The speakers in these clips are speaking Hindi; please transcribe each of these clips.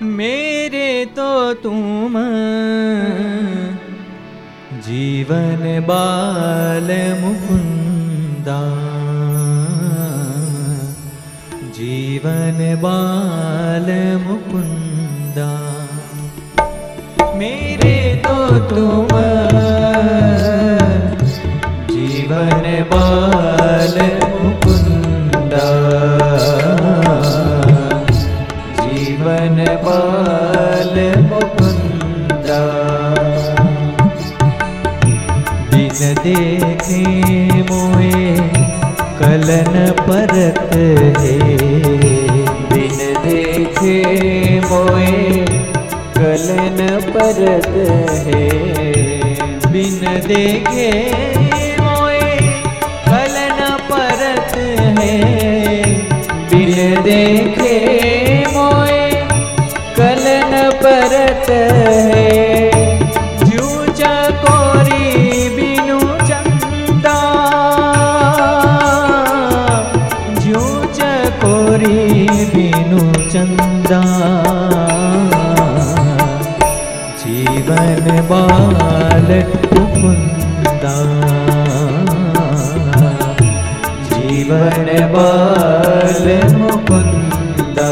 मेरे तो तुम जीवन बाल मुकुंदा, जीवन बाल मुकुंदा। मेरे तो तुम जीवन बाल मुकुंदा, जीवन बाल मुकुंदा। बिन देखे मोए कलन परत है, बिन देखे मोए कलन परत है। बिन देखे मोए कलन परत है, बिन देखे मोए कलन परत है। ज्यों चकोरी बिनु चंदा, ज्यों चकोरी बिनु चंदा। जीवन बाल मुकुंदा, जीवन बाल मुकुंदा।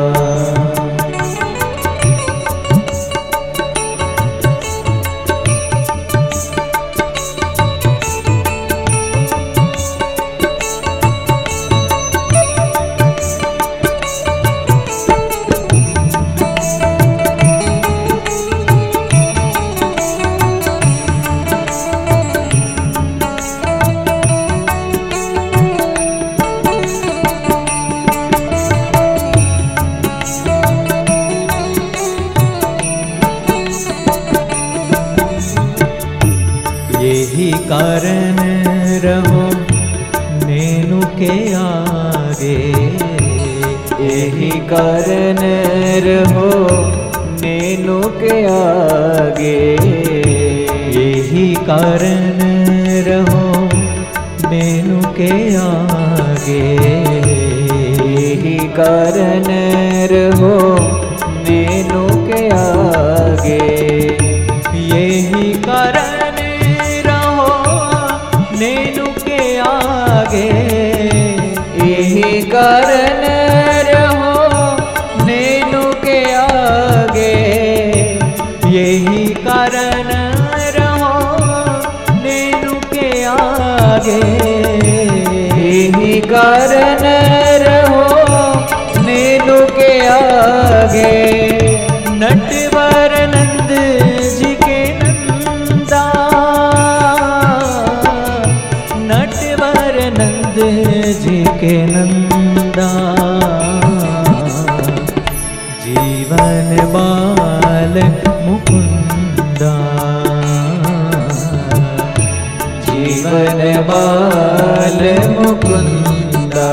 यही कारण रहो नैनु के आगे, यही कारण रहो नैनु के आगे। यही कारण रहो नैनु के आगे, यही कारण रहो नैनु के आगे। यही कारण नैनु के आगे, यही कारण रहो नैनु के आगे। यही कारण रहो नैनु के आगे, यही कारण रहो नैनु के आगे। नटवर नंद जी के नंदा, नटवर नंद जी के नंदा। जीवन बाल मुकुंदा, जीवन बाल मुकुंदा।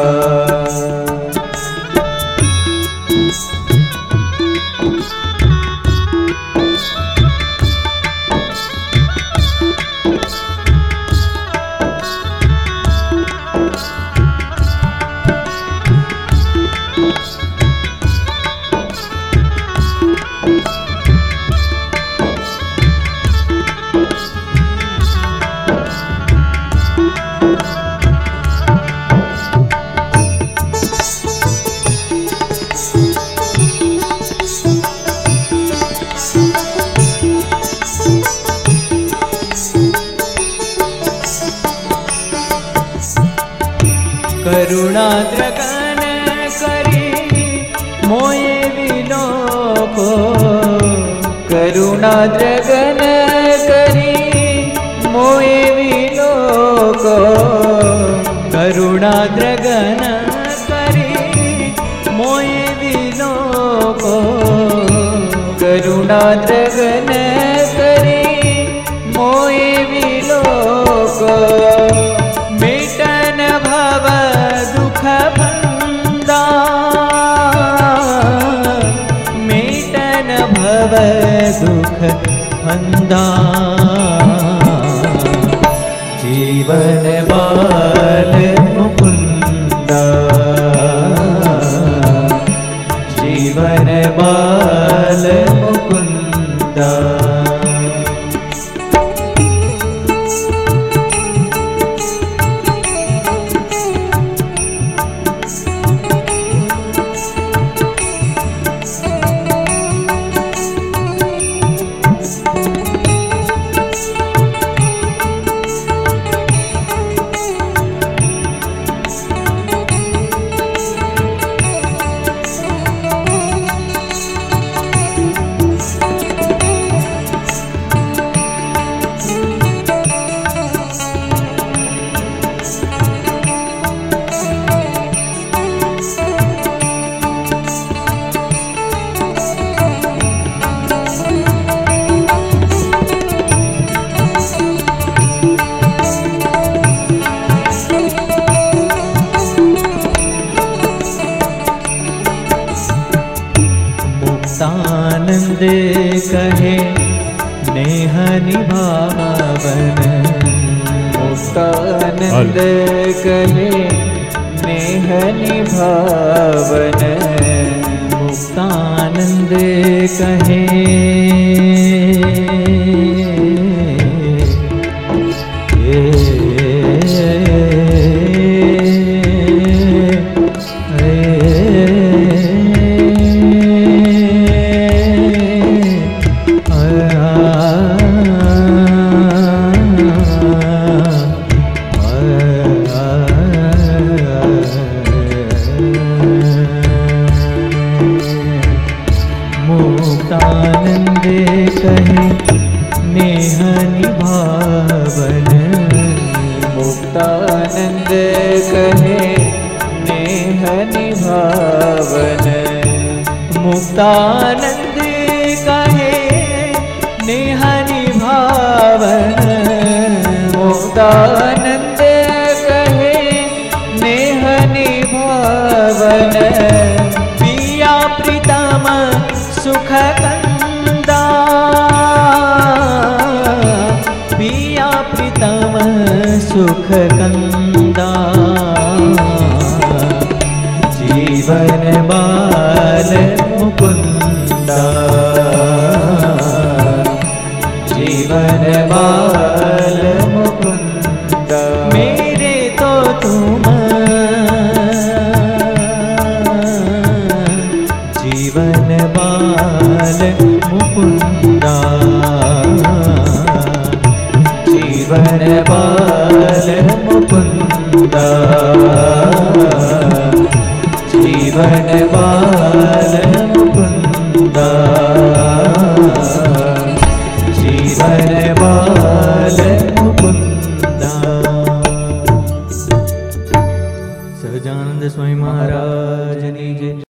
करुणाद्रगन करी मोए विलोको, करुणाद्रगन करी मोए विलोको। करुणाद्रगन करी मोए विलोको, करुणाद्रगन करी मोए विलोको। मेटन भव दुख बंदा, मेटन भव दुख बंदा। जीवन बाल मुकुंदा, जीवन बाल मुकुंदा। मुक्तानंद कहे नेह निभावन। मुक्तानंद कहे नेह निभावन। मुक्तानंद कहे मुक्तानंद कहे नेह निभावन। मुक्तानंद कहे नेह निभावन। मुक्तानंद कहे नेह निभावन। मुक्तानंद कहे नेह निभावन। पिया प्रीतम सुख कंदा। पिया प्रीतम सुख कंदा। जीवन बाल मुकुंदा। जीवन बाल मुकुंदा। मेरे तो तुम जीवन बाल मुकुंदा। जीवन बाल मुकुंदा। जीवन बाल मुकुंदा। जीवन बाल मुकुंदा। सहजानंद स्वामी महाराज की जय।